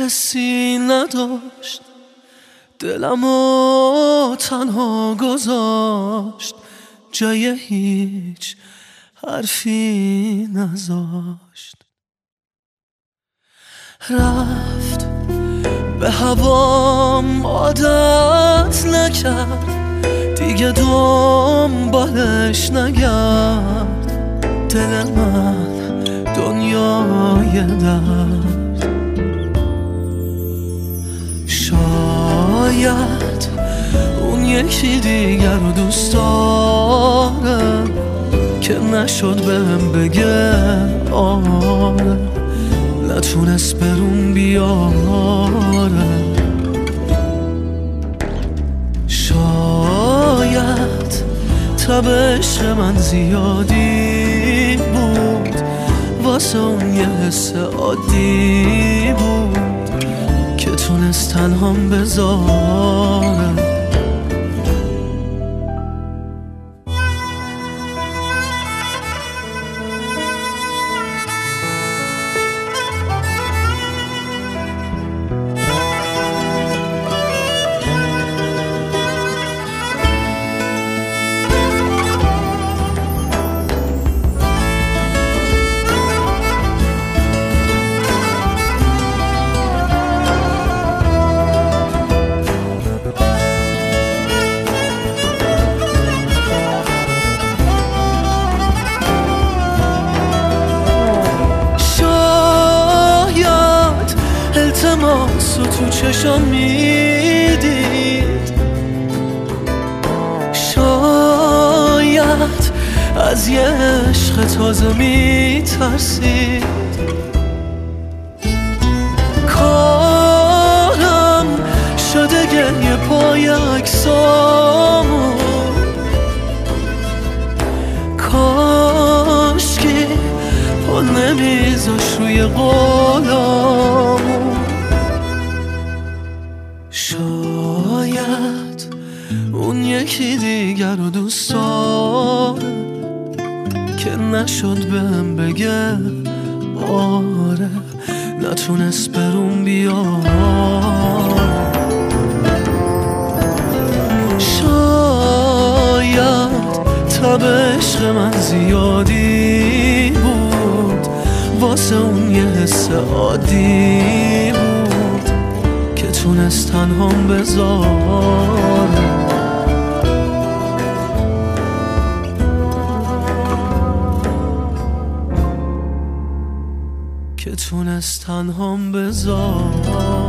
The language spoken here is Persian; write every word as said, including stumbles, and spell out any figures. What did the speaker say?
کسی نداشت دلمو تنها گذاشت، جای هیچ حرفی نذاشت. رفت به هوام عادت نکرد، دیگه دنبالش نگرد. دل من دنیای درد، شاید اون یکی دیگر رو دوست داره که نشد بهم بگه آره، نتونست برون بیاره. شاید تب عشق من زیادی بود، واسه اون یه حس عادی بود که تونست تنهام بذاره. التماس رو تو چشم میدید، شاید از یه عشق تازه میترسید. کارم شده گریه پای عکسامون، کاشکی پا نمیذاش روی قولامون. شاید اون یکی دیگر رو دوست داره که نشد بهم بگه آره، نتونست برون بیاره. شاید تب عشق من زیادی بود، واسه اون یه حس عادی بود که تونست تنهام بذاره. که تونست تنهام بذاره.